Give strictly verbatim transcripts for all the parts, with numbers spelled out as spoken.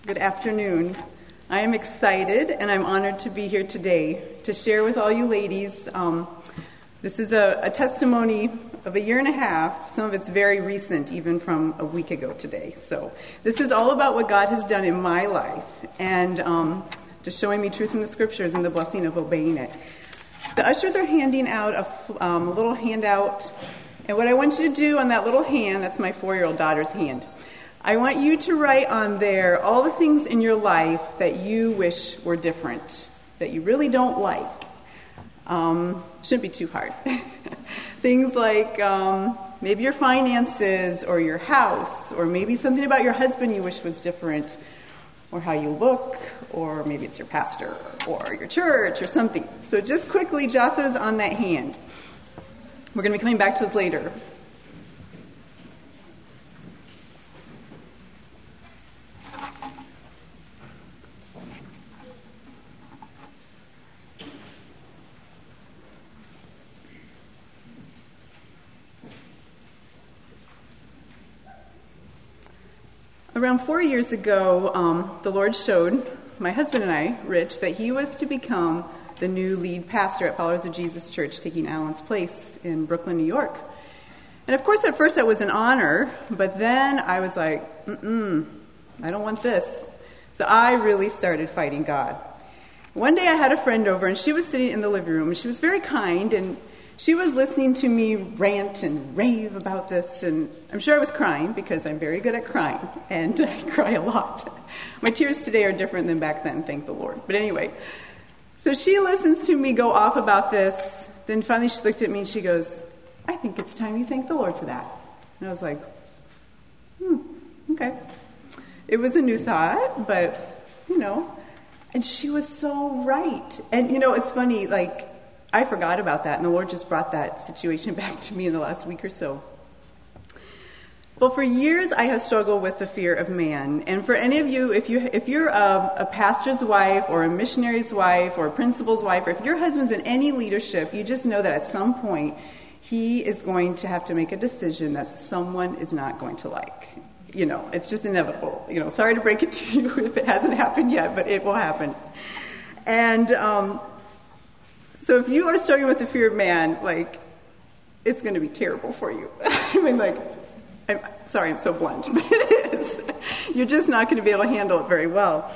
Good afternoon. I am excited and I'm honored to be here today to share with all you ladies. Um, this is a, a testimony of a year and a half. Some of it's very recent, even from a week ago today. So this is all about what God has done in my life and um, just showing me truth from the scriptures and the blessing of obeying it. The ushers are handing out a, um, a little handout. And what I want you to do on that little hand, that's my four-year-old daughter's hand, I want you to write on there all the things in your life that you wish were different, that you really don't like. Um, shouldn't be too hard. Things like um, maybe your finances or your house, or maybe something about your husband you wish was different, or how you look, or maybe it's your pastor or your church or something. So just quickly jot those on that hand. We're going to be coming back to those later. Around four years ago, um, the Lord showed my husband and I, Rich, that he was to become the new lead pastor at Followers of Jesus Church, taking Alan's place in Brooklyn, New York. And of course, at first that was an honor, but then I was like, mm-mm, I don't want this. So I really started fighting God. One day I had a friend over, and she was sitting in the living room, and she was very kind, and she was listening to me rant and rave about this, and I'm sure I was crying because I'm very good at crying, and I cry a lot. My tears today are different than back then, thank the Lord. But anyway, so she listens to me go off about this, then finally she looked at me and she goes, I think it's time you thank the Lord for that. And I was like, hmm, okay. It was a new thought, but, you know, and she was so right. And, you know, it's funny, like, I forgot about that, and the Lord just brought that situation back to me in the last week or so. Well, for years I have struggled with the fear of man, and for any of you, if you if you're a, a pastor's wife or a missionary's wife or a principal's wife, or if your husband's in any leadership, you just know that at some point he is going to have to make a decision that someone is not going to like. You know, it's just inevitable. You know, sorry to break it to you if it hasn't happened yet, but it will happen. And um So if you are struggling with the fear of man, like, it's going to be terrible for you. I mean, like, I'm sorry, I'm so blunt, but it is. You're just not going to be able to handle it very well.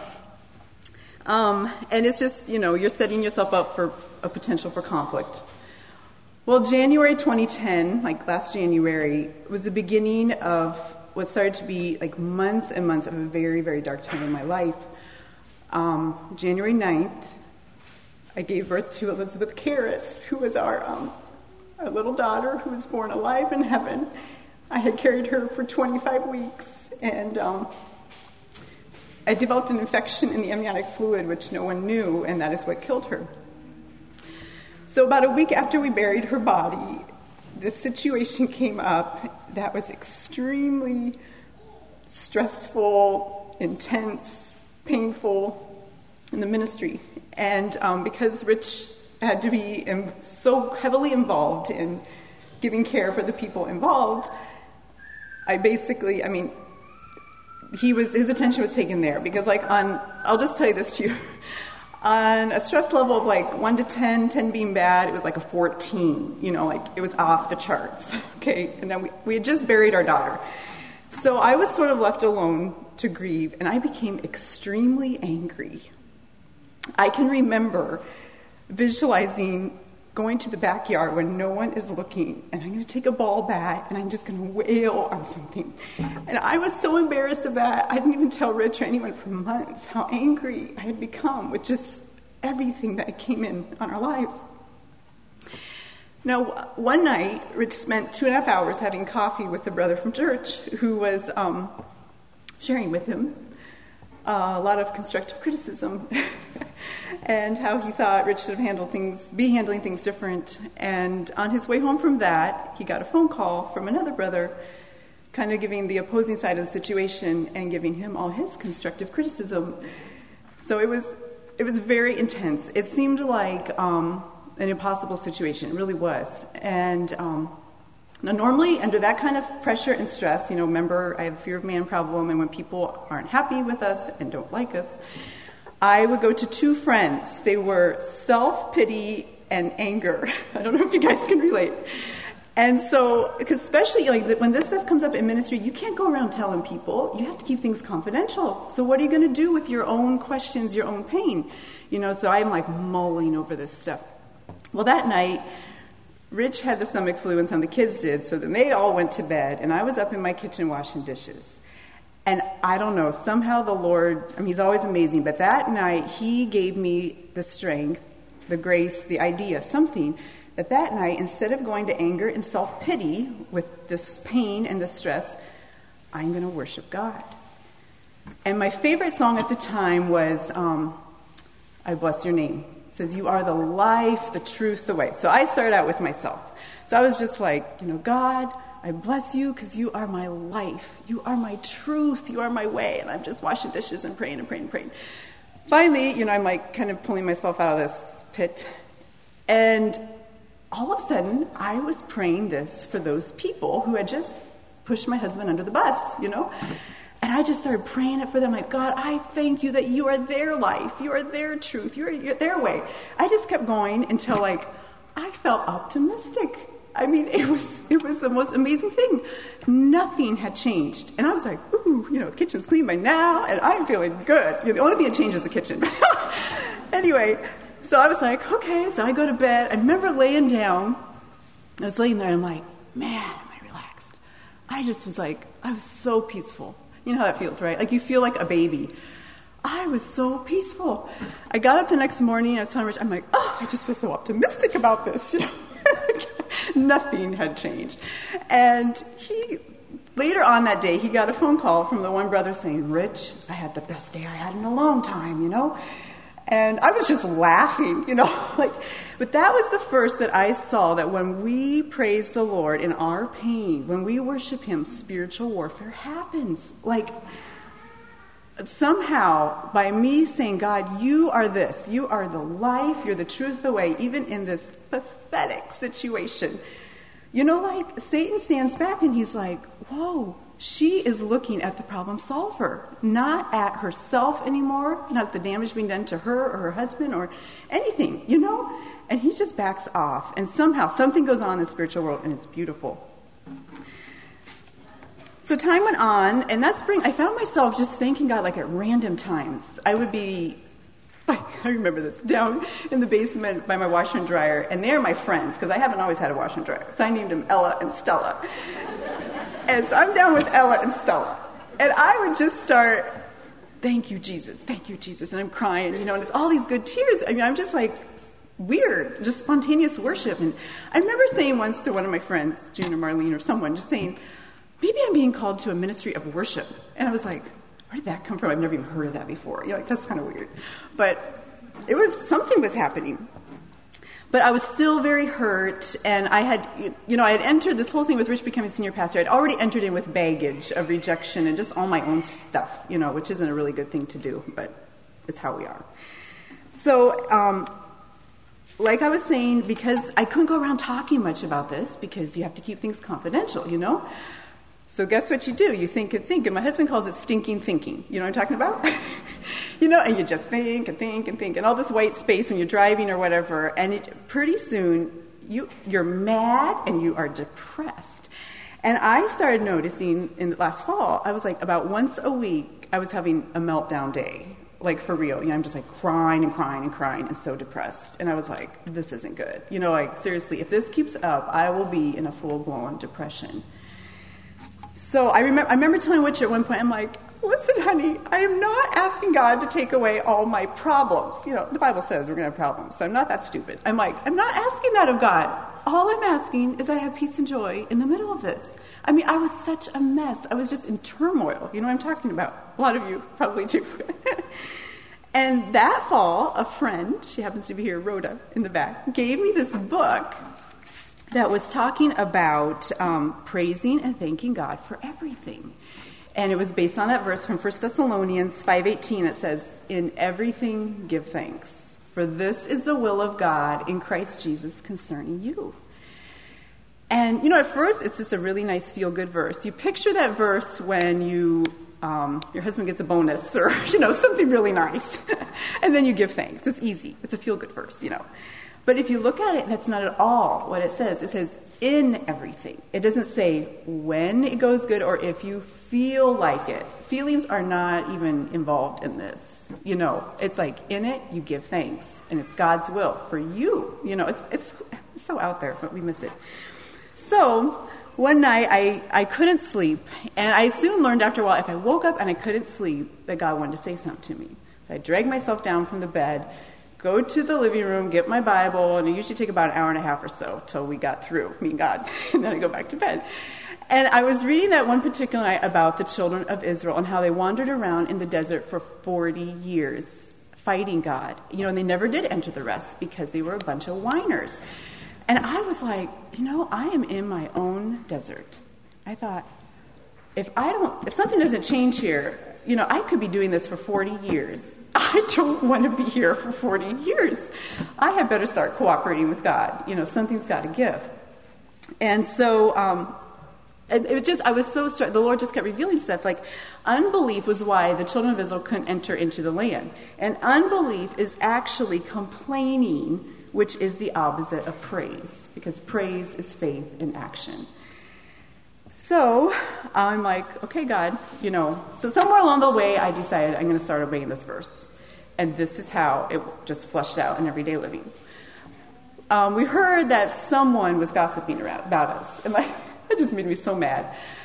Um, and it's just, you know, you're setting yourself up for a potential for conflict. Well, January twenty ten, like last January, was the beginning of what started to be like months and months of a very, very dark time in my life. Um, January ninth, I gave birth to Elizabeth Karras, who was our, um, our little daughter who was born alive in heaven. I had carried her for twenty-five weeks, and um, I developed an infection in the amniotic fluid, which no one knew, and that is what killed her. So about a week after we buried her body, this situation came up that was extremely stressful, intense, painful in the ministry. And um, because Rich had to be in, so heavily involved in giving care for the people involved, I basically, I mean, he was his attention was taken there. Because like on, I'll just tell you this to you, on a stress level of like one to ten, ten being bad, it was like a fourteen, you know, like it was off the charts, okay? And then we, we had just buried our daughter. So I was sort of left alone to grieve, and I became extremely angry. I can remember visualizing going to the backyard when no one is looking, and I'm going to take a ball bat, and I'm just going to wail on something. And I was so embarrassed of that. I didn't even tell Rich or anyone for months how angry I had become with just everything that came in on our lives. Now, one night, Rich spent two and a half hours having coffee with a brother from church who was um, sharing with him Uh, a lot of constructive criticism and how he thought Rich should have handled things, be handling things different. And on his way home from that, he got a phone call from another brother kind of giving the opposing side of the situation and giving him all his constructive criticism. So it was it was very intense. It seemed like um, an impossible situation. It really was. And um, Now, normally, under that kind of pressure and stress, you know, remember, I have a fear of man problem, and when people aren't happy with us and don't like us, I would go to two friends. They were self-pity and anger. I don't know if you guys can relate. And so, because especially like when this stuff comes up in ministry, you can't go around telling people. You have to keep things confidential. So what are you going to do with your own questions, your own pain? You know, so I'm like mulling over this stuff. Well, that night, Rich had the stomach flu and some of the kids did, so then they all went to bed, and I was up in my kitchen washing dishes. And I don't know, somehow the Lord, I mean, he's always amazing, but that night he gave me the strength, the grace, the idea, something, that that night, instead of going to anger and self-pity with this pain and this stress, I'm going to worship God. And my favorite song at the time was, um, I Bless Your Name. It says, you are the life, the truth, the way. So I started out with myself. So I was just like, you know, God, I bless you because you are my life. You are my truth. You are my way. And I'm just washing dishes and praying and praying and praying. Finally, you know, I'm like kind of pulling myself out of this pit. And all of a sudden, I was praying this for those people who had just pushed my husband under the bus, you know. And I just started praying it for them, like, God, I thank you that you are their life. You are their truth. You are you're their way. I just kept going until, like, I felt optimistic. I mean, it was it was the most amazing thing. Nothing had changed. And I was like, ooh, you know, the kitchen's clean by now, and I'm feeling good. You know, the only thing that changed is the kitchen. Anyway, so I was like, okay, so I go to bed. I remember laying down. I was laying there, and I'm like, man, am I relaxed. I just was like, I was so peaceful. You know how that feels, right? Like you feel like a baby. I was so peaceful. I got up the next morning, I was telling Rich, I'm like, oh, I just feel so optimistic about this, you know. Nothing had changed. And he, later on that day, he got a phone call from the one brother saying, Rich, I had the best day I had in a long time, you know. And I was just laughing, you know, like, but that was the first that I saw that when we praise the Lord in our pain, when we worship him, spiritual warfare happens. Like, somehow, by me saying, God, you are this, you are the life, you're the truth, the way, even in this pathetic situation, you know, like, Satan stands back and he's like, whoa, she is looking at the problem solver, not at herself anymore, not at the damage being done to her or her husband or anything, you know? And he just backs off. And somehow something goes on in the spiritual world, and it's beautiful. So time went on, and that spring I found myself just thanking God like at random times. I would be, I remember this, down in the basement by my washer and dryer, and they're my friends, because I haven't always had a washer and dryer. So I named them Ella and Stella. And so I'm down with Ella and Stella. And I would just start, thank you, Jesus, thank you, Jesus. And I'm crying, you know, and it's all these good tears. I mean, I'm just like weird, just spontaneous worship. And I remember saying once to one of my friends, June or Marlene or someone, just saying, maybe I'm being called to a ministry of worship. And I was like, where did that come from? I've never even heard of that before. You know, like, that's kind of weird. But it was, something was happening. But I was still very hurt, and I had, you know, I had entered this whole thing with Rich becoming senior pastor. I'd already entered in with baggage of rejection and just all my own stuff, you know, which isn't a really good thing to do, but it's how we are. So, um, like I was saying, because I couldn't go around talking much about this, because you have to keep things confidential, you know? So guess what you do? You think and think, and my husband calls it stinking thinking. You know what I'm talking about? You know, and you just think and think and think, and all this white space when you're driving or whatever, and it, pretty soon you, you're mad and you are depressed. And I started noticing in the last fall, I was like about once a week, I was having a meltdown day, like for real. You know, I'm just like crying and crying and crying and so depressed. And I was like, this isn't good. You know, like seriously, if this keeps up, I will be in a full-blown depression. So I remember, I remember telling Witcher at one point, I'm like, listen, honey, I am not asking God to take away all my problems. You know, the Bible says we're going to have problems, so I'm not that stupid. I'm like, I'm not asking that of God. All I'm asking is I have peace and joy in the middle of this. I mean, I was such a mess. I was just in turmoil. You know what I'm talking about? A lot of you probably do. And that fall, a friend, she happens to be here, Rhoda, in the back, gave me this book that was talking about um, praising and thanking God for everything. And it was based on that verse from First Thessalonians five eighteen that says, in everything give thanks, for this is the will of God in Christ Jesus concerning you. And, you know, at first, it's just a really nice feel-good verse. You picture that verse when you, um, your husband gets a bonus or, you know, something really nice. And then you give thanks. It's easy. It's a feel-good verse, you know. But if you look at it, that's not at all what it says. It says, in everything. It doesn't say when it goes good or if you feel like it. Feelings are not even involved in this. You know, it's like in it, you give thanks. And it's God's will for you. You know, it's it's, it's so out there, but we miss it. So one night I, I couldn't sleep. And I soon learned after a while, if I woke up and I couldn't sleep, that God wanted to say something to me. So I dragged myself down from the bed, go to the living room, get my Bible, and it usually take about an hour and a half or so till we got through, me and God, and then I go back to bed. And I was reading that one particular night about the children of Israel and how they wandered around in the desert for forty years fighting God. You know, and they never did enter the rest because they were a bunch of whiners. And I was like, you know, I am in my own desert. I thought, if I don't, if something doesn't change here, you know, I could be doing this for forty years. I don't want to be here for forty years. I had better start cooperating with God. You know, something's got to give. And so, um, it, it just, I was so struck. The Lord just kept revealing stuff. Like, unbelief was why the children of Israel couldn't enter into the land. And unbelief is actually complaining, which is the opposite of praise. Because praise is faith in action. So I'm like, okay, God, you know, so somewhere along the way, I decided I'm going to start obeying this verse. And this is how it just flushed out in everyday living. Um, we heard that someone was gossiping around, about us. And like, it just made me so mad.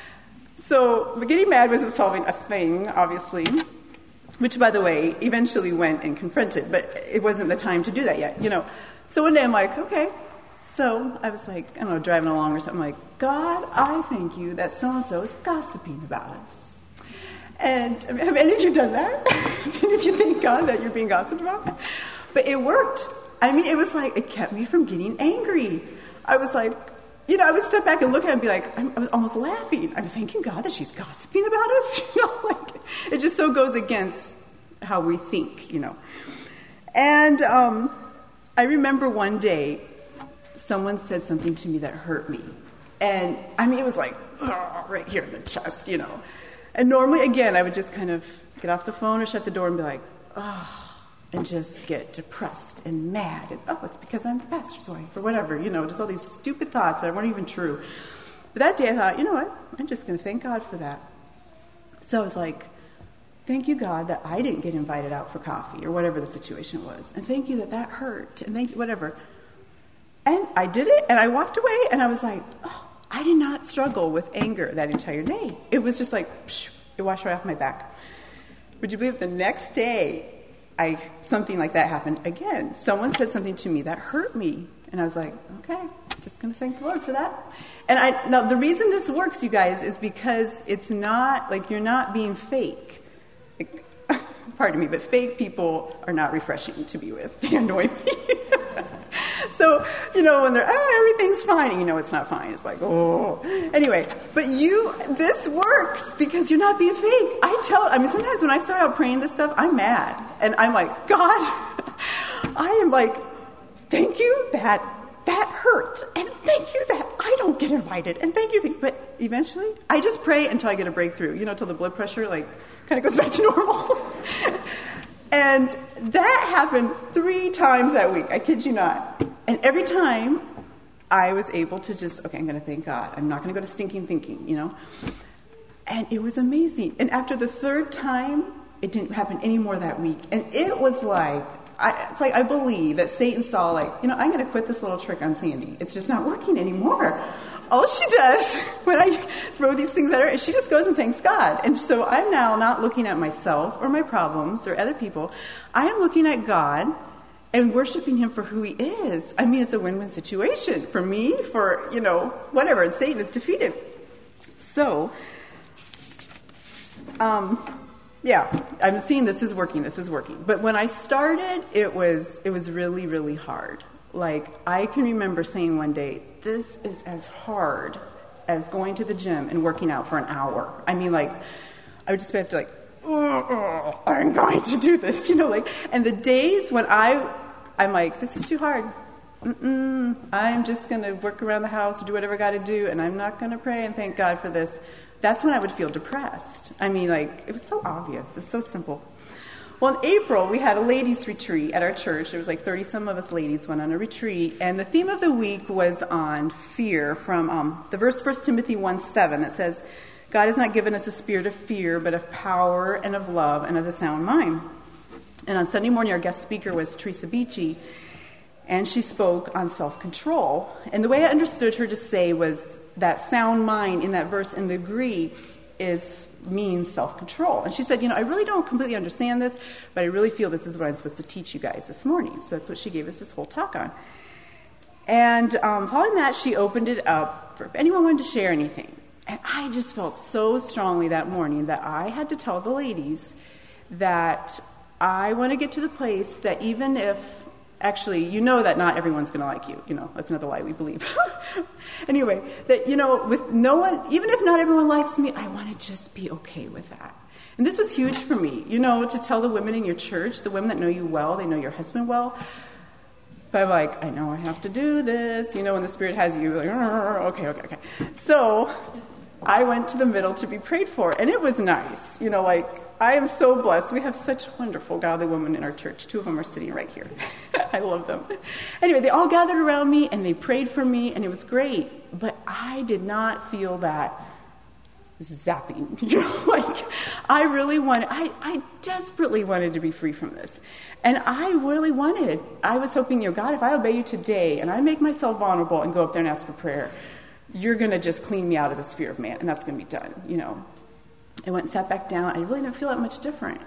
So getting mad wasn't solving a thing, obviously, which, by the way, eventually went and confronted. But it wasn't the time to do that yet, you know. So one day I'm like, okay. So I was like, I don't know, driving along or something, like, God, I thank you that so-and-so is gossiping about us. And I mean, have any of you done that? Have any of you thank God that you're being gossiped about? But it worked. I mean, it was like, it kept me from getting angry. I was like, you know, I would step back and look at it and be like, I'm, I was almost laughing. I'm thanking God that she's gossiping about us. You know, like, it just so goes against how we think, you know. And um, I remember one day, someone said something to me that hurt me. And, I mean, it was like, oh, right here in the chest, you know. And normally, again, I would just kind of get off the phone or shut the door and be like, oh, and just get depressed and mad. And, oh, it's because I'm the pastor's wife or whatever, you know, just all these stupid thoughts that weren't even true. But that day I thought, you know what, I'm just going to thank God for that. So I was like, thank you, God, that I didn't get invited out for coffee or whatever the situation was. And thank you that that hurt. And thank you, whatever. And I did it, and I walked away, and I was like, oh, I did not struggle with anger that entire day. It was just like, psh, it washed right off my back. Would you believe the next day, I something like that happened again? Someone said something to me that hurt me, and I was like, okay, just going to thank the Lord for that. And I now the reason this works, you guys, is because it's not, like, you're not being fake. Like, pardon me, but fake people are not refreshing to be with. They annoy me. So, you know, when they're, oh, everything's fine, you know it's not fine. It's like, oh. Anyway, but you, this works because you're not being fake. I tell, I mean, sometimes when I start out praying this stuff, I'm mad. And I'm like, God, I am like, thank you that that hurt. And thank you that I don't get invited. And thank you. But eventually, I just pray until I get a breakthrough, you know, until the blood pressure, like, kind of goes back to normal. And that happened three times that week. I kid you not. And every time I was able to just, okay, I'm going to thank God. I'm not going to go to stinking thinking, you know. And it was amazing. And after the third time, it didn't happen anymore that week. And it was like, I, it's like I believe that Satan saw, like, you know, I'm going to quit this little trick on Sandy. It's just not working anymore. All she does when I throw these things at her is she just goes and thanks God. And so I'm now not looking at myself or my problems or other people. I am looking at God and worshiping him for who he is. I mean, it's a win-win situation for me, for, you know, whatever. And Satan is defeated. So, um, yeah, I'm seeing this is working. This is working. But when I started, it was it was really, really hard. Like, I can remember saying one day, this is as hard as going to the gym and working out for an hour. I mean, like, I would just have to, like, oh, oh, I'm going to do this, you know, like, and the days when I, I'm like, this is too hard. Mm-mm, I'm just going to work around the house, do whatever I got to do, and I'm not going to pray and thank God for this. That's when I would feel depressed. I mean, like, it was so obvious. It was so simple. Well, in April, we had a ladies' retreat at our church. There was like thirty-some of us ladies went on a retreat, and the theme of the week was on fear from um, the verse First Timothy one seven that says, God has not given us a spirit of fear, but of power and of love and of a sound mind. And on Sunday morning, our guest speaker was Teresa Beachy, and she spoke on self-control. And the way I understood her to say was that sound mind in that verse in the Greek is means self-control. And she said, you know, I really don't completely understand this, but I really feel this is what I'm supposed to teach you guys this morning. So that's what she gave us this whole talk on. And um, following that, she opened it up for if anyone wanted to share anything. And I just felt so strongly that morning that I had to tell the ladies that I want to get to the place that even if, actually, you know that not everyone's going to like you. You know, that's another lie we believe. Anyway, that, you know, with no one, even if not everyone likes me, I want to just be okay with that. And this was huge for me, you know, to tell the women in your church, the women that know you well, they know your husband well. But I'm like, I know I have to do this, you know, when the Spirit has you, like, okay, okay, okay. So I went to the middle to be prayed for, and it was nice, you know, like, I am so blessed. We have such wonderful godly women in our church. Two of them are sitting right here. I love them. Anyway, they all gathered around me, and they prayed for me, and it was great. But I did not feel that zapping. You know, like, I really wanted, I, I desperately wanted to be free from this. And I really wanted, I was hoping, you know, God, if I obey you today, and I make myself vulnerable and go up there and ask for prayer, you're going to just clean me out of the sphere of man, and that's going to be done, you know. I went and sat back down. I really didn't feel that much different.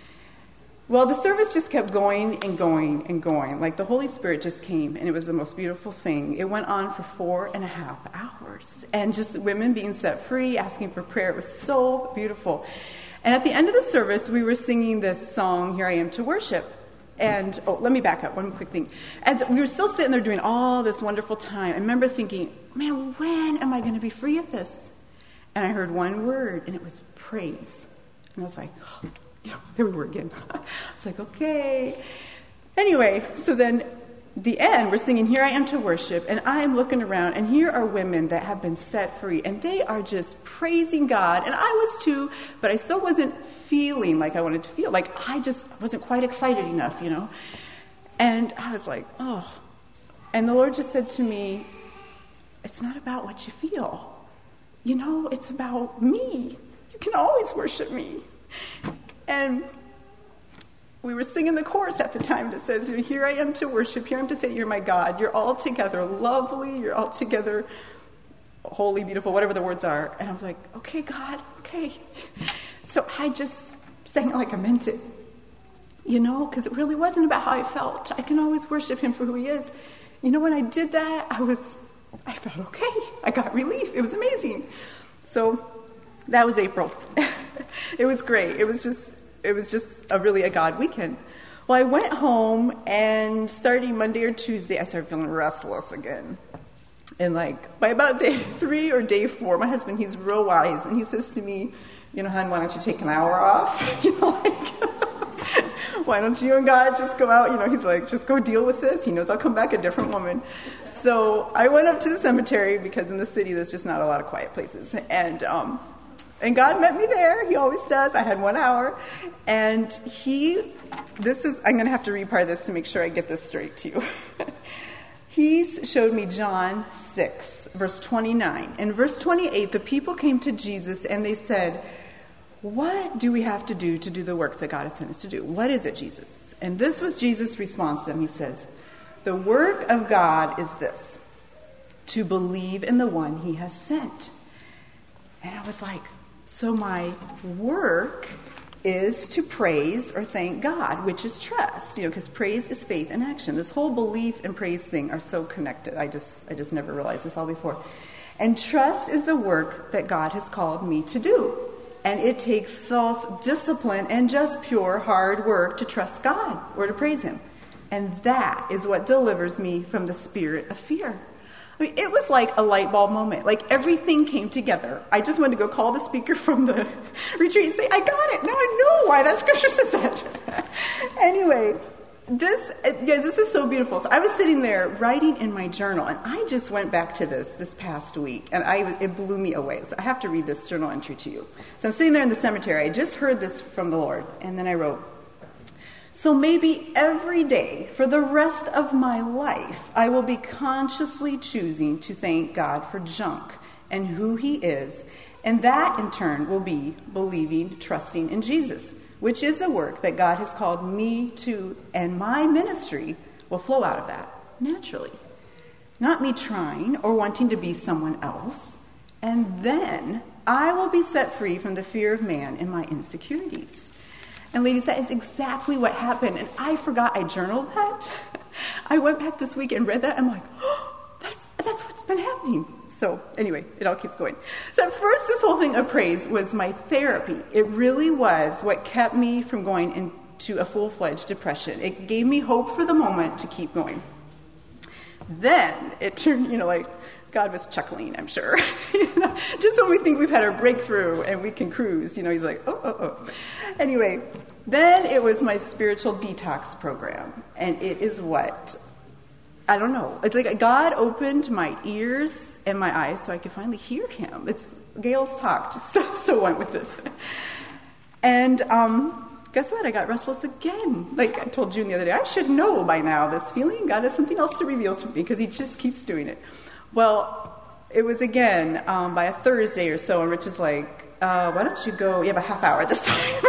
Well, the service just kept going and going and going. Like the Holy Spirit just came, and it was the most beautiful thing. It went on for four and a half hours. And just women being set free, asking for prayer. It was so beautiful. And at the end of the service, we were singing this song, Here I Am to Worship. And, oh, let me back up, one quick thing. As we were still sitting there doing all this wonderful time, I remember thinking, man, when am I going to be free of this? And I heard one word, and it was praise. And I was like, oh, you know, there we were again. I was like, okay. Anyway, so then the end, we're singing, Here I Am to Worship, and I'm looking around, and here are women that have been set free, and they are just praising God, and I was too, but I still wasn't feeling like I wanted to feel. Like, I just wasn't quite excited enough, you know. And I was like, oh. And the Lord just said to me, it's not about what you feel. You know, it's about me. You can always worship me. And we were singing the chorus at the time that says, here I am to worship, here I am to say you're my God. You're altogether lovely, you're altogether holy, beautiful, whatever the words are. And I was like, okay, God, okay. So I just sang it like I meant it. You know, because it really wasn't about how I felt. I can always worship him for who he is. You know, when I did that, I was... I felt okay. I got relief. It was amazing. So that was April. It was great. It was just, it was just a really a God weekend. Well, I went home, and starting Monday or Tuesday, I started feeling restless again. And like by about day three or day four, my husband, he's real wise, and he says to me, you know, hon, why don't you take an hour off? You know, like, why don't you and God just go out? You know, he's like, just go deal with this. He knows I'll come back a different woman. So I went up to the cemetery because in the city there's just not a lot of quiet places. And um, and God met me there. He always does. I had one hour. And he, this is, I'm going to have to read part of this to make sure I get this straight to you. He showed me John six, verse twenty-nine. In verse twenty-eight, the people came to Jesus and they said, what do we have to do to do the works that God has sent us to do? What is it, Jesus? And this was Jesus' response to them. He says, the work of God is this, to believe in the one he has sent. And I was like, so my work is to praise or thank God, which is trust, you know, because praise is faith in action. This whole belief and praise thing are so connected. I just, I just never realized this all before. And trust is the work that God has called me to do. And it takes self-discipline and just pure hard work to trust God or to praise him. And that is what delivers me from the spirit of fear. I mean, it was like a light bulb moment. Like everything came together. I just wanted to go call the speaker from the retreat and say, I got it. Now I know why that scripture says that. Anyway, This, guys, this is so beautiful. So I was sitting there writing in my journal, and I just went back to this this past week, and I it blew me away. So I have to read this journal entry to you. So I'm sitting there in the cemetery. I just heard this from the Lord, and then I wrote, so maybe every day for the rest of my life, I will be consciously choosing to thank God for junk and who he is, and that in turn will be believing, trusting in Jesus, which is a work that God has called me to, and my ministry will flow out of that naturally. Not me trying or wanting to be someone else. And then I will be set free from the fear of man and my insecurities. And ladies, that is exactly what happened. And I forgot I journaled that. I went back this week and read that. I'm like, oh, that's, that's what's been happening. So anyway, it all keeps going. So at first, this whole thing of praise was my therapy. It really was what kept me from going into a full-fledged depression. It gave me hope for the moment to keep going. Then it turned, you know, like God was chuckling, I'm sure. you know, just when we think we've had our breakthrough and we can cruise, you know, he's like, oh, oh, oh. Anyway, then it was my spiritual detox program. And it is what... I don't know. It's like God opened my ears and my eyes so I could finally hear him. It's Gail's talk, just so, so went with this. And um, guess what? I got restless again. Like I told June the other day, I should know by now this feeling. God has something else to reveal to me because he just keeps doing it. Well, it was again um, by a Thursday or so, and Rich is like, uh, why don't you go? You have a half hour this time.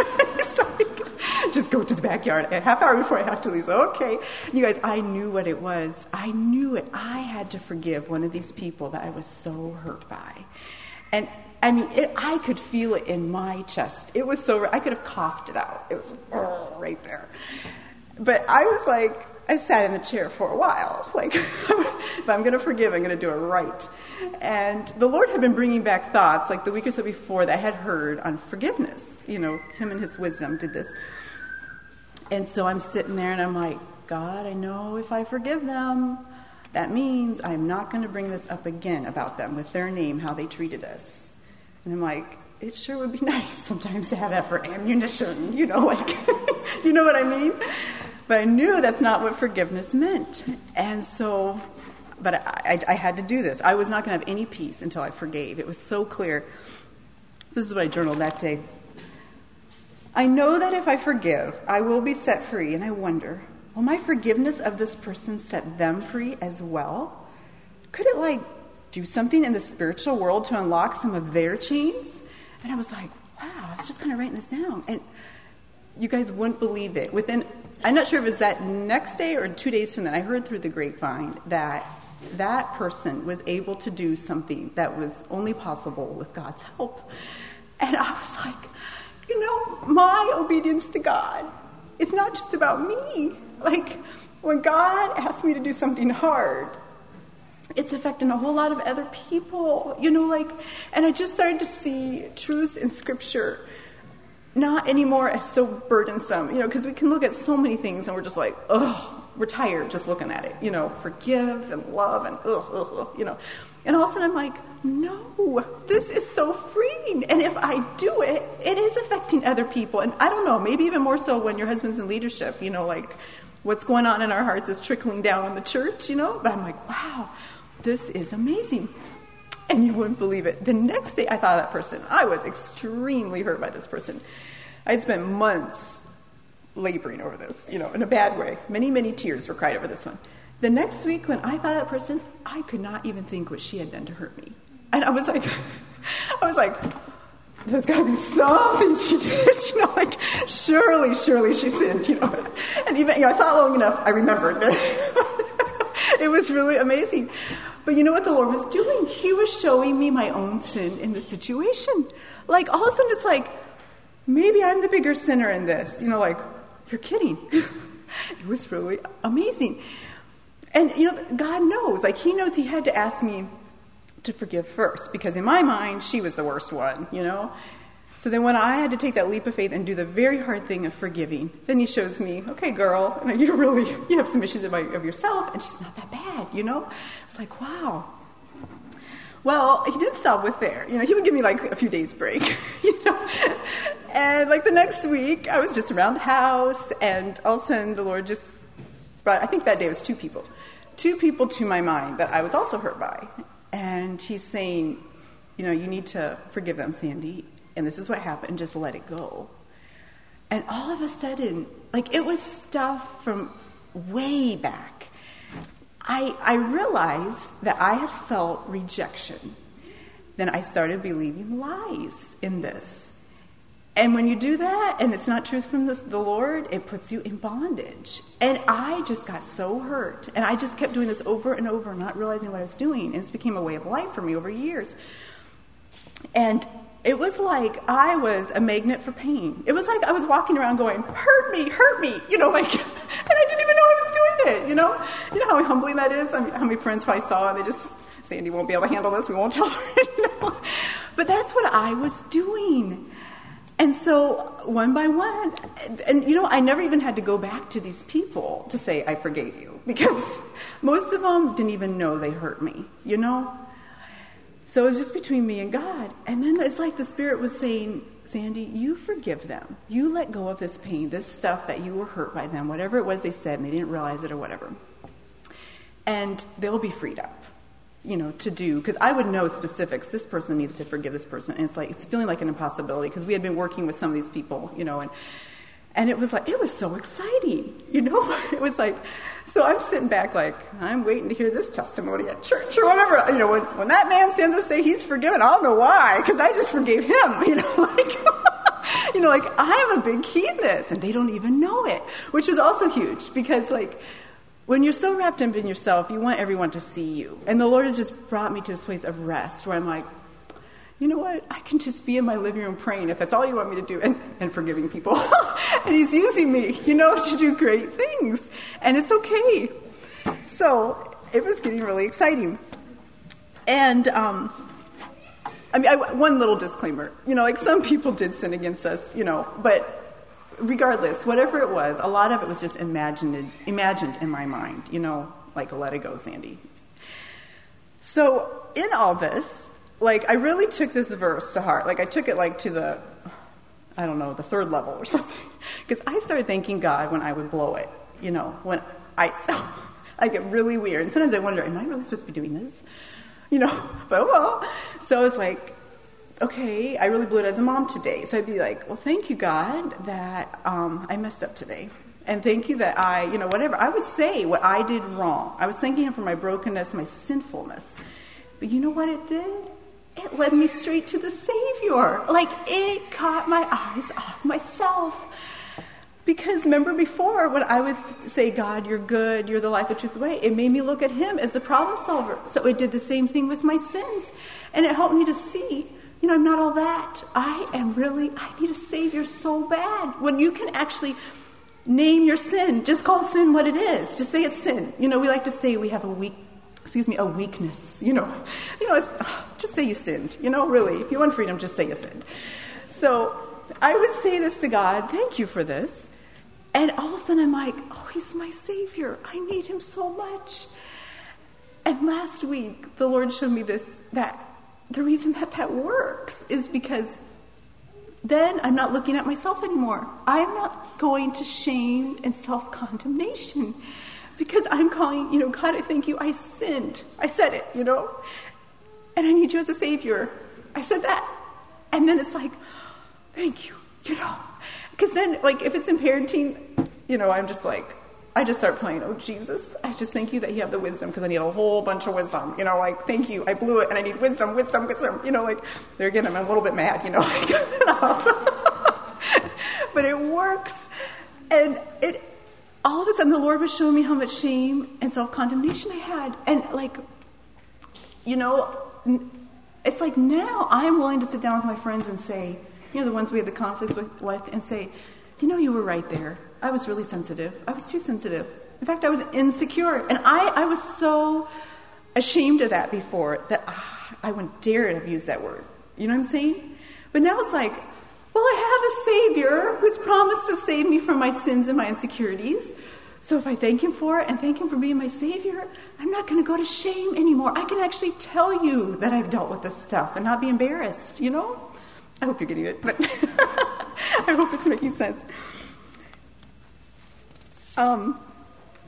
Just go to the backyard a half hour before I have to leave. So, okay. You guys, I knew what it was. I knew it. I had to forgive one of these people that I was so hurt by. And, I mean, it, I could feel it in my chest. It was so, I could have coughed it out. It was oh, right there. But I was like, I sat in the chair for a while. Like, if I'm going to forgive, I'm going to do it right. And the Lord had been bringing back thoughts, like the week or so before, that I had heard on forgiveness. You know, him and his wisdom did this. And so I'm sitting there and I'm like, God, I know if I forgive them, that means I'm not going to bring this up again about them with their name, how they treated us. And I'm like, it sure would be nice sometimes to have that for ammunition, you know, like, you know what I mean? But I knew that's not what forgiveness meant. And so, but I, I, I had to do this. I was not going to have any peace until I forgave. It was so clear. This is what I journaled that day. I know that if I forgive, I will be set free, and I wonder, will my forgiveness of this person set them free as well? Could it, like, do something in the spiritual world to unlock some of their chains? And I was like, wow, I was just kind of writing this down. And you guys wouldn't believe it. Within, I'm not sure if it was that next day or two days from then, I heard through the grapevine that that person was able to do something that was only possible with God's help. And I was like, you know, my obedience to God, it's not just about me. Like, when God asks me to do something hard, it's affecting a whole lot of other people, you know, like, and I just started to see truths in Scripture not anymore as so burdensome, you know, because we can look at so many things and we're just like, ugh, we're tired just looking at it, you know, forgive and love and ugh, ugh, ugh, you know. And all of a sudden I'm like, no, this is so freeing. And if I do it, it is affecting other people. And I don't know, maybe even more so when your husband's in leadership, you know, like what's going on in our hearts is trickling down on the church, you know. But I'm like, wow, this is amazing. And you wouldn't believe it. The next day I thought of that person. I was extremely hurt by this person. I'd spent months laboring over this, you know, in a bad way. Many, many tears were cried over this one. The next week when I thought of that person, I could not even think what she had done to hurt me. And I was like, I was like, there's got to be something she did, you know, like, surely, surely she sinned, you know. And even, you know, I thought long enough, I remembered that. It was really amazing. But you know what the Lord was doing? He was showing me my own sin in the situation. Like, all of a sudden it's like, maybe I'm the bigger sinner in this. You know, like, you're kidding. It was really amazing. And, you know, God knows. Like, he knows he had to ask me to forgive first. Because in my mind, she was the worst one, you know. So then when I had to take that leap of faith and do the very hard thing of forgiving, then he shows me, okay, girl, you know, you really, you have some issues about, of yourself, and she's not that bad, you know. I was like, wow. Well, he didn't stop with there. You know, he would give me like a few days break, you know. And like the next week, I was just around the house, and all of a sudden the Lord just brought, I think that day it was two people, two people to my mind that I was also hurt by. And he's saying, you know, you need to forgive them, Sandy. And this is what happened. Just let it go. And all of a sudden, like it was stuff from way back. I, I realized that I had felt rejection. Then I started believing lies in this. And when you do that, and it's not truth from the, the Lord, it puts you in bondage. And I just got so hurt. And I just kept doing this over and over, not realizing what I was doing. And this became a way of life for me over years. And it was like I was a magnet for pain. It was like I was walking around going, hurt me, hurt me, you know, like, and I didn't even know I was doing it, you know? You know how humbling that is? I mean, how many friends probably saw and they just, Sandy won't be able to handle this, we won't tell her, you know? But that's what I was doing. And so one by one, and, and you know, I never even had to go back to these people to say, I forgave you, because most of them didn't even know they hurt me, you know? So it was just between me and God. And then it's like the Spirit was saying, Sandy, you forgive them. You let go of this pain, this stuff that you were hurt by them, whatever it was they said, and they didn't realize it or whatever. And they'll be freed up, you know, to do. Because I would know specifics. This person needs to forgive this person. And it's like, it's feeling like an impossibility because we had been working with some of these people, you know, and And it was like, it was so exciting, you know? It was like, so I'm sitting back like, I'm waiting to hear this testimony at church or whatever. You know, when, when that man stands up and say he's forgiven, I don't know why, because I just forgave him, you know, like, you know, like, I'm a big key in this, and they don't even know it, which was also huge, because, like, when you're so wrapped up in yourself, you want everyone to see you. And the Lord has just brought me to this place of rest where I'm like, you know what? I can just be in my living room praying if that's all you want me to do, and, and forgiving people. And he's using me, you know, to do great things. And it's okay. So it was getting really exciting. And, um, I mean, I, one little disclaimer, you know, like some people did sin against us, you know, but regardless, whatever it was, a lot of it was just imagined, imagined in my mind, you know, like, let it go, Sandy. So in all this, like, I really took this verse to heart. Like, I took it, like, to the, I don't know, the third level or something. Because I started thanking God when I would blow it, you know, when I, so, I get really weird. And sometimes I wonder, am I really supposed to be doing this? You know, but well. So it's like, okay, I really blew it as a mom today. So I'd be like, well, thank you, God, that um, I messed up today. And thank you that I, you know, whatever. I would say what I did wrong. I was thanking him for my brokenness, my sinfulness. But you know what it did? It led me straight to the Savior. Like, it caught my eyes off myself. Because remember before, when I would say, God, you're good, you're the life, the truth, the way, it made me look at him as the problem solver. So it did the same thing with my sins. And it helped me to see, you know, I'm not all that. I am really, I need a Savior so bad. When you can actually name your sin, just call sin what it is. Just say it's sin. You know, we like to say we have a weak excuse me, a weakness, you know, you know, it's, just say you sinned, you know, really, if you want freedom, just say you sinned. So I would say this to God, thank you for this. And all of a sudden I'm like, oh, he's my Savior. I need him so much. And last week, the Lord showed me this, that the reason that that works is because then I'm not looking at myself anymore. I'm not going to shame and self-condemnation. Because I'm calling, you know, God, I thank you, I sinned. I said it, you know. And I need you as a Savior. I said that. And then it's like, thank you, you know. Because then, like, if it's in parenting, you know, I'm just like, I just start playing, oh, Jesus, I just thank you that you have the wisdom, because I need a whole bunch of wisdom. You know, like, thank you, I blew it, and I need wisdom, wisdom, wisdom. You know, like, there again, I'm a little bit mad, you know. But it works. And it... all of a sudden, the Lord was showing me how much shame and self-condemnation I had. And, like, you know, it's like now I'm willing to sit down with my friends and say, you know, the ones we had the conflicts with, with and say, you know, you were right there. I was really sensitive. I was too sensitive. In fact, I was insecure. And I, I was so ashamed of that before that ah, I wouldn't dare to use that word. You know what I'm saying? But now it's like, well, I have a Savior who's promised to save me from my sins and my insecurities. So if I thank him for it and thank him for being my Savior, I'm not going to go to shame anymore. I can actually tell you that I've dealt with this stuff and not be embarrassed, you know? I hope you're getting it, but I hope it's making sense. Um,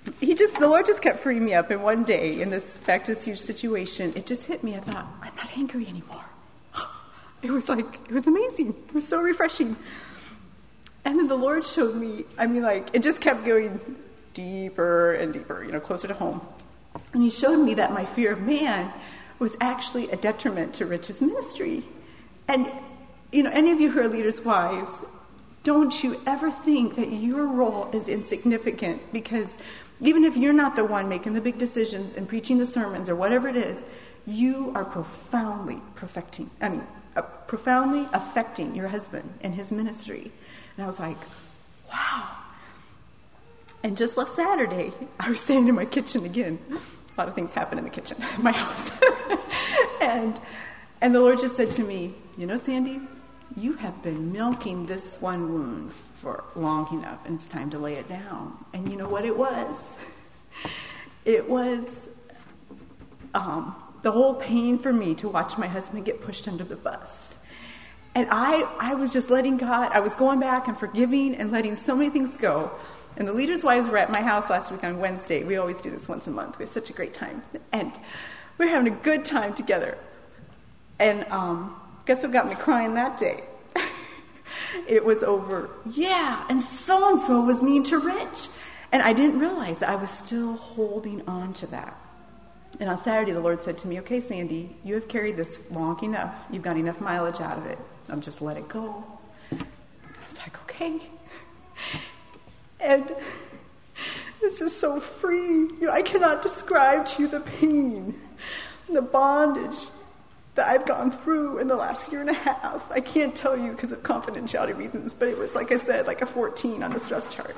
he just, the Lord just kept freeing me up. And one day, in this, back to this huge situation, it just hit me. I thought, I'm not angry anymore. It was like, it was amazing. It was so refreshing. And then the Lord showed me, I mean, like, it just kept going deeper and deeper, you know, closer to home. And he showed me that my fear of man was actually a detriment to Rich's ministry. And, you know, any of you who are leaders' wives, don't you ever think that your role is insignificant, because even if you're not the one making the big decisions and preaching the sermons or whatever it is, you are profoundly perfecting, I mean, uh, profoundly affecting your husband and his ministry. And I was like, wow. And just last Saturday, I was staying in my kitchen again. A lot of things happen in the kitchen in my house. and and the Lord just said to me, you know, Sandy, you have been milking this one wound for long enough, and it's time to lay it down. And you know what it was? It was um, the whole pain for me to watch my husband get pushed under the bus. And I, I was just letting God, I was going back and forgiving and letting so many things go. And the leaders' wives were at my house last week on Wednesday. We always do this once a month. We have such a great time. And we're having a good time together. And um, guess what got me crying that day? It was over, yeah, and so-and-so was mean to Rich. And I didn't realize that I was still holding on to that. And on Saturday, the Lord said to me, okay, Sandy, you have carried this long enough. You've got enough mileage out of it. I'll just let it go. I was like, okay. And it's just so free. You know, I cannot describe to you the pain, the bondage that I've gone through in the last year and a half. I can't tell you because of confidentiality reasons, but it was, like I said, like a fourteen on the stress chart.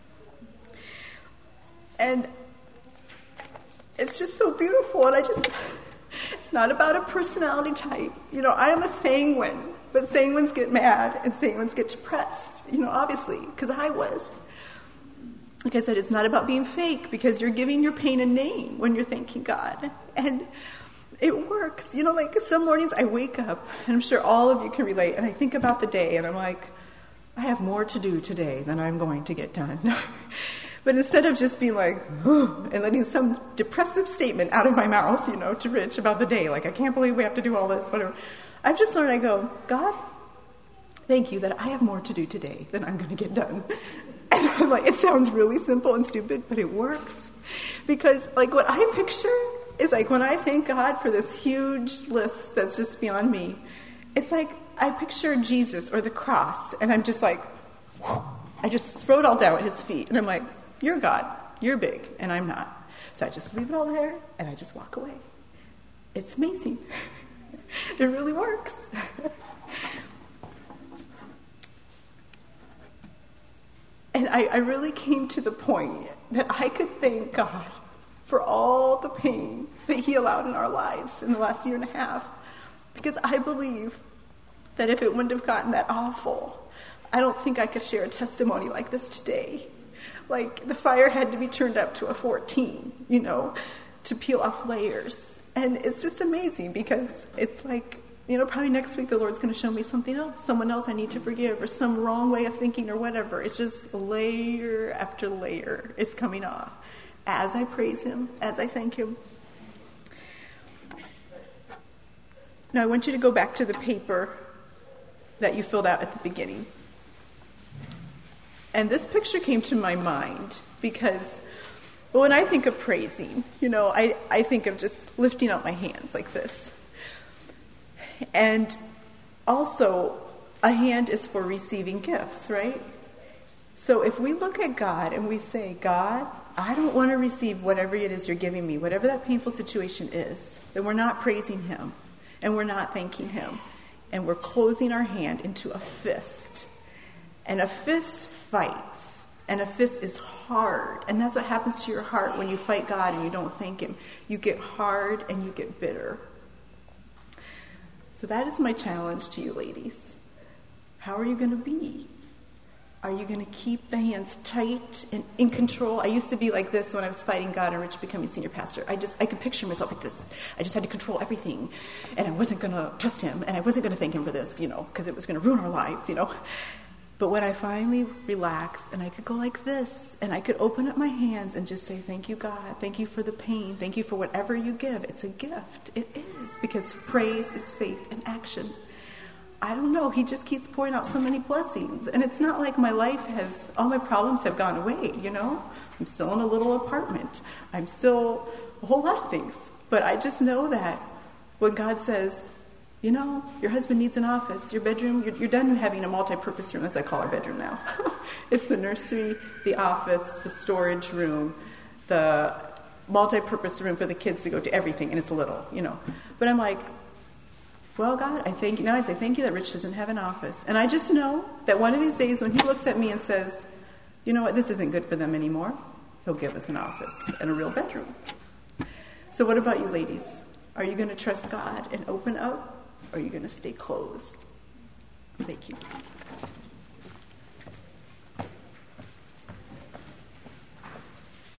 And it's just so beautiful. And I just, it's not about a personality type. You know, I am a sanguine, but sanguines get mad and sanguines get depressed, you know, obviously, because I was. Like I said, it's not about being fake, because you're giving your pain a name when you're thanking God. And it works. You know, like some mornings I wake up, and I'm sure all of you can relate, and I think about the day, and I'm like, I have more to do today than I'm going to get done. But instead of just being like, oh, and letting some depressive statement out of my mouth, you know, to Rich about the day, like, I can't believe we have to do all this, whatever. I've just learned, I go, God, thank you that I have more to do today than I'm going to get done. And I'm like, it sounds really simple and stupid, but it works. Because, like, what I picture is, like, when I thank God for this huge list that's just beyond me, it's like I picture Jesus or the cross, and I'm just like, whew, I just throw it all down at his feet. And I'm like, you're God, you're big, and I'm not. So I just leave it all there, and I just walk away. It's amazing. It really works. And I, I really came to the point that I could thank God for all the pain that he allowed in our lives in the last year and a half. Because I believe that if it wouldn't have gotten that awful, I don't think I could share a testimony like this today. Like, the fire had to be turned up to a fourteen, you know, to peel off layers. And it's just amazing, because it's like, you know, probably next week the Lord's going to show me something else, someone else I need to forgive, or some wrong way of thinking or whatever. It's just layer after layer is coming off as I praise him, as I thank him. Now, I want you to go back to the paper that you filled out at the beginning. And this picture came to my mind because, well, when I think of praising, you know, I, I think of just lifting up my hands like this. And also, a hand is for receiving gifts, right? So if we look at God and we say, God, I don't want to receive whatever it is you're giving me, whatever that painful situation is, then we're not praising him, and we're not thanking him, and we're closing our hand into a fist. And a fist fights, and a fist is hard, and that's what happens to your heart when you fight God and you don't thank him. You get hard and you get bitter. So that is my challenge to you ladies. How are you going to be? Are you going to keep the hands tight and in control? I used to be like this when I was fighting God and Rich becoming senior pastor. I just, I could picture myself like this. I just had to control everything, and I wasn't going to trust him, and I wasn't going to thank him for this, you know, because it was going to ruin our lives, you know. But when I finally relaxed and I could go like this and I could open up my hands and just say, thank you, God. Thank you for the pain. Thank you for whatever you give. It's a gift. It is, because praise is faith in action. I don't know. He just keeps pouring out so many blessings. And it's not like my life has, all my problems have gone away, you know. I'm still in a little apartment. I'm still a whole lot of things. But I just know that when God says, you know, your husband needs an office. Your bedroom, you're, you're done having a multi-purpose room, as I call our bedroom now. It's the nursery, the office, the storage room, the multi-purpose room for the kids to go to, everything, and it's little, you know. But I'm like, well, God, I thank you. Now I say, thank you that Rich doesn't have an office. And I just know that one of these days when he looks at me and says, you know what, this isn't good for them anymore, he'll give us an office and a real bedroom. So what about you ladies? Are you going to trust God and open up? Or are you going to stay closed? Thank you.